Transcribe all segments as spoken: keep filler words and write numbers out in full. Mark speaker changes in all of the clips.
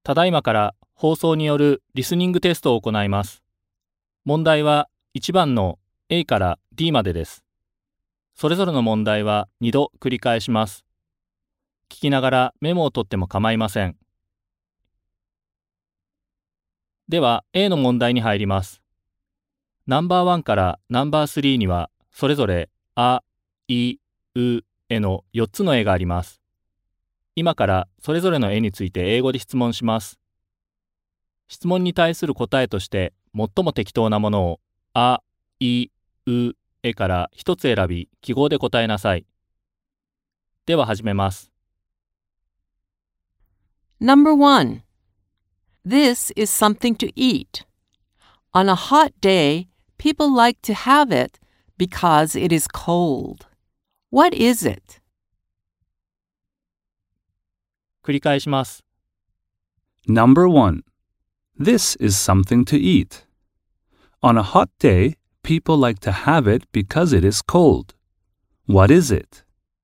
Speaker 1: ただいまから放送によるリスニングテストを行います。問題はいちばんの A から D までです。それぞれの問題はにど繰り返します。聞きながらメモを取っても構いません。では A の問題に入ります。ナンバーワンからナンバースリーにはそれぞれあ、い、う、えのよっつの絵があります。今からそれぞれの絵について英語で質問します。質問に対する答えとして最も適当なものをあ、い、う、えから一つ選び記号で答えなさい。では始めます。
Speaker 2: Number one. This is something to eat. On a hot day, people like to have it because it is cold. What is it?
Speaker 1: 繰り返します。
Speaker 3: Number one. This is something to eat. On a hot day, people like to have it because it is cold. What is it?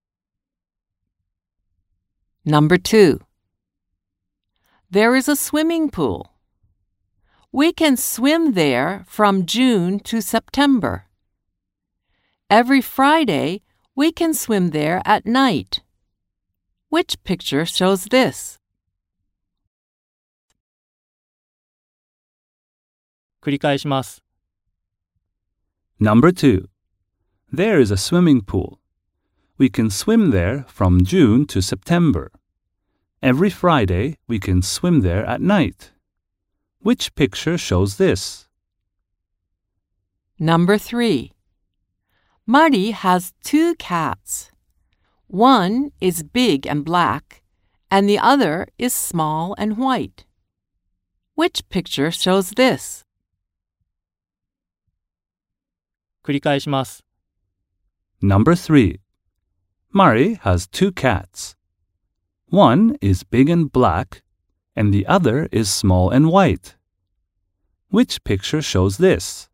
Speaker 2: Number two. There is a swimming pool. We can swim there from June to September. Every Friday, we can swim there at night. Which picture shows this?
Speaker 1: 繰り返します。
Speaker 3: Number two. There is a swimming pool. We can swim there from June to September. Every Friday, we can swim there at night. Which picture shows this?
Speaker 2: Number three. Marty has two cats. One is big and black, and the other is small and white. Which picture shows this?
Speaker 1: 繰り返します。
Speaker 3: Number three. Murray has two cats. One is big and black, and the other is small and white. Which picture shows this?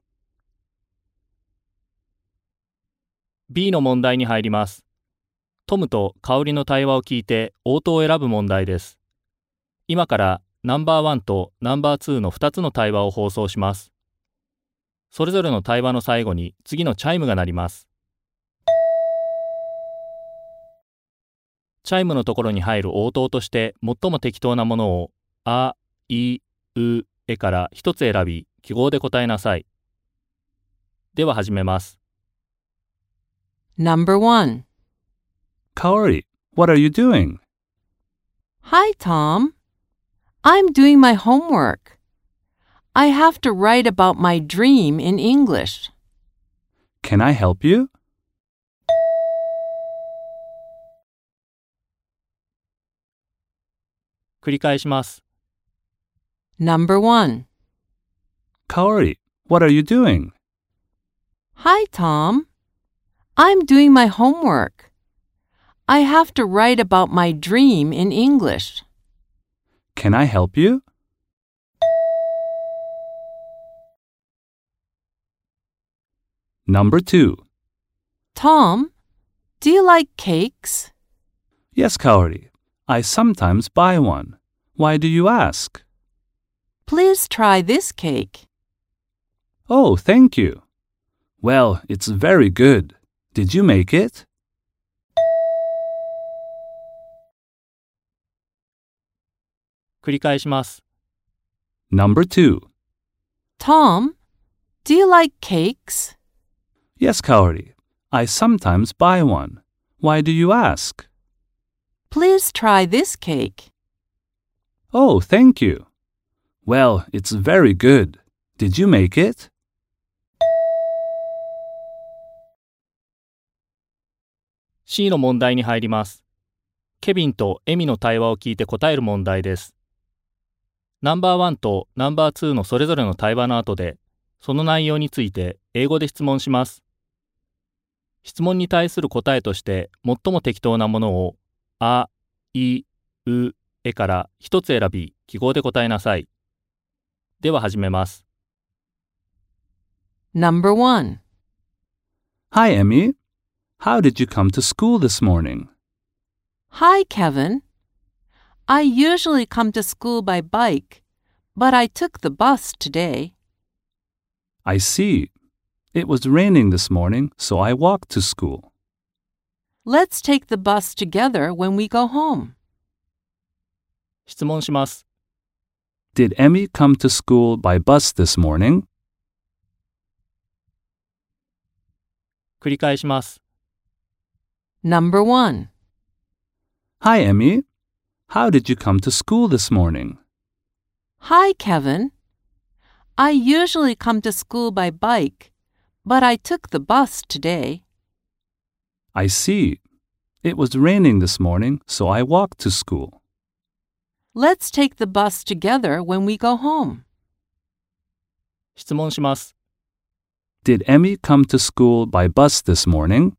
Speaker 1: B の問題に入ります。トムと香りの対話を聞いて応答を選ぶ問題です。今からナンバーワンとナンバーツーのふたつの対話を放送します。それぞれの対話の最後に次のチャイムが鳴ります。チャイムのところに入る応答として最も適当なものをあ、い、う、えから一つ選び記号で答えなさい。では始めます。
Speaker 2: Number one.
Speaker 3: Kaori, what are you doing?
Speaker 2: Hi, Tom. I'm doing my homework. I have to write about my dream in English.
Speaker 3: Can I help you?
Speaker 1: 繰り返します。
Speaker 2: Number one.
Speaker 3: Kaori, what are you doing?
Speaker 2: Hi, Tom. I'm doing my homework. I have to write about my dream in English.
Speaker 3: Can I help you? Number two.
Speaker 2: Tom, do you like cakes?
Speaker 3: Yes, Kaori. I sometimes buy one. Why do you ask?
Speaker 2: Please try this cake.
Speaker 3: Oh, thank you. Well, it's very good. Did you make it?
Speaker 1: 繰り返します。
Speaker 3: Number two.
Speaker 2: Tom, do you like cakes?
Speaker 3: Yes, Kaori. I sometimes buy one. Why do you ask?
Speaker 2: Please try this cake.
Speaker 3: Oh, thank you. Well, it's very good. Did you make it?
Speaker 1: C の問題に入ります。ケビンとエミの対話を聞いて答える問題です。ナンバーワンとナンバーツーのそれぞれの対話の後で、その内容について英語で質問します。質問に対する答えとして最も適当なものをあ、い、う、えから一つ選び記号で答えなさい。では始めます。
Speaker 2: Number one.
Speaker 3: Hi, Emmy. How did you come to school this morning?
Speaker 2: Hi, Kevin. I usually come to school by bike, but I took the bus today.
Speaker 3: I see. It was raining this morning, so I walked to school.
Speaker 2: Let's take the bus together when we go home.
Speaker 1: 質問します。
Speaker 3: Did Emmy come to school by bus this morning?
Speaker 1: 繰り返します。
Speaker 2: Number one.
Speaker 3: Hi, Emmy. How did you come to school this morning?
Speaker 2: Hi, Kevin. I usually come to school by bike, but I took the bus today.
Speaker 3: I see. It was raining this morning, so I walked to school.
Speaker 2: Let's take the bus together when we go home.
Speaker 1: 質問します。
Speaker 3: Did Emmy come to school by bus this morning?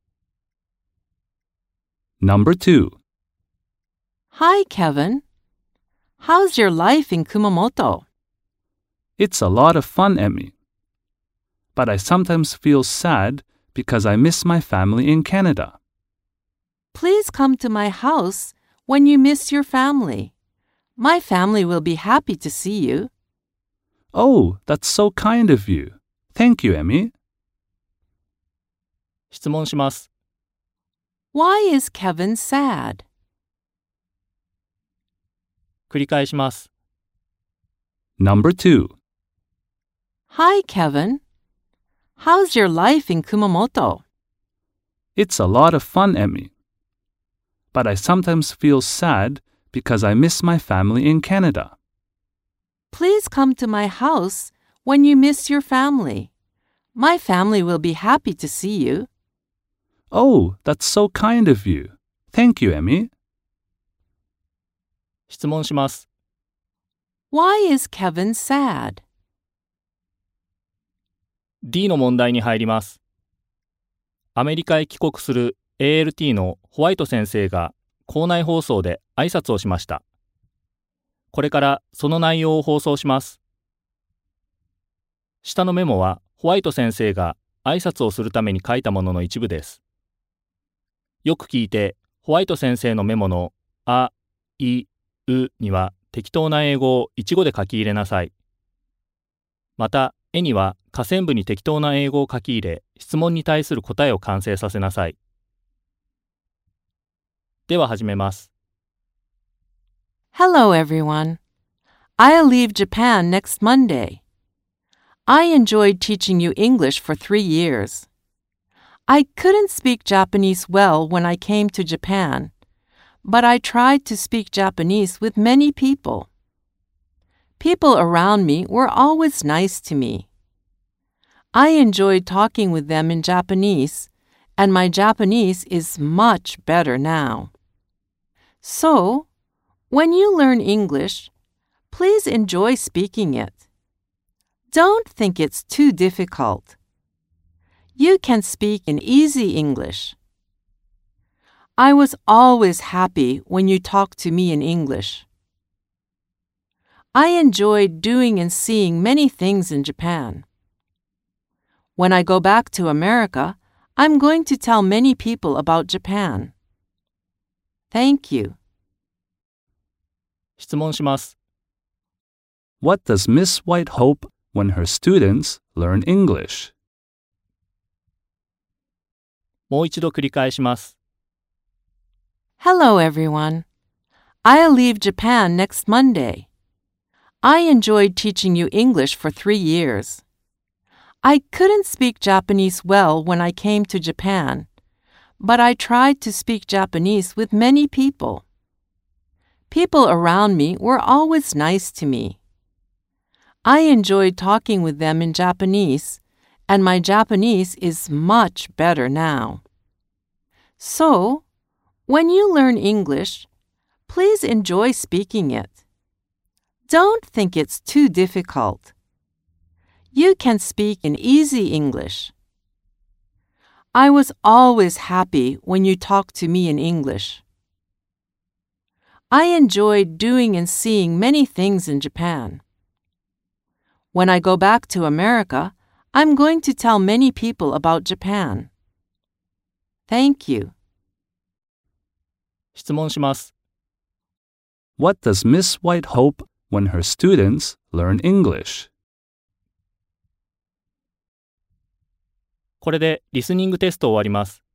Speaker 3: Number two.
Speaker 2: Hi, Kevin. How's your life in Kumamoto?
Speaker 3: It's a lot of fun, Emmy. But I sometimes feel sad because I miss my family in Canada.
Speaker 2: Please come to my house when you miss your family. My family will be happy to see you.
Speaker 3: Oh, that's so kind of you. Thank you, Emmy.
Speaker 1: 質問します。
Speaker 2: Why is Kevin sad?
Speaker 1: 繰り返します。
Speaker 3: Number two.
Speaker 2: Hi, Kevin. How's your life in Kumamoto?
Speaker 3: It's a lot of fun, Emmy. But I sometimes feel sad because I miss my family in Canada.
Speaker 2: Please come to my house when you miss your family. My family will be happy to see you.
Speaker 3: Oh, that's so kind of you. Thank you, Emmy.
Speaker 1: 質問します。
Speaker 2: Why is Kevin sad?
Speaker 1: D の問題に入ります。アメリカへ帰国する エーエルティー のホワイト先生が校内放送で挨拶をしました。これからその内容を放送します。下のメモはホワイト先生が挨拶をするために書いたものの一部です。よく聞いて、ホワイト先生のメモのあ、い、うには適当な英語を一語で書き入れなさい。また、絵には下線部に適当な英語を書き入れ、質問に対する答えを完成させなさい。では始めます。
Speaker 2: Hello, everyone. I'll leave Japan next Monday. I enjoyed teaching you English for three years. I couldn't speak Japanese well when I came to Japan, but I tried to speak Japanese with many people. People around me were always nice to me. I enjoyed talking with them in Japanese, and my Japanese is much better now. So, when you learn English, please enjoy speaking it. Don't think it's too difficult. You can speak in easy English. I was always happy when you talked to me in English. I enjoyed doing and seeing many things in Japan. When I go back to America, I'm going to tell many people about Japan. Thank you.
Speaker 1: 質問します。
Speaker 3: What does Miss White hope when her students learn English?
Speaker 1: もう一度繰り返します。
Speaker 2: Hello, everyone. I'll leave Japan next Monday. I enjoyed teaching you English for three years. I couldn't speak Japanese well when I came to Japan, but I tried to speak Japanese with many people. People around me were always nice to me. I enjoyed talking with them in Japanese, and my Japanese is much better now. So, when you learn English, please enjoy speaking it. Don't think it's too difficult. You can speak in easy English. I was always happy when you talked to me in English. I enjoyed doing and seeing many things in Japan. When I go back to America, I'm going to tell many people about Japan. Thank you.
Speaker 1: 質問します。
Speaker 3: What does Miss White hope when her students learn English?
Speaker 1: これでリスニングテストを終わります。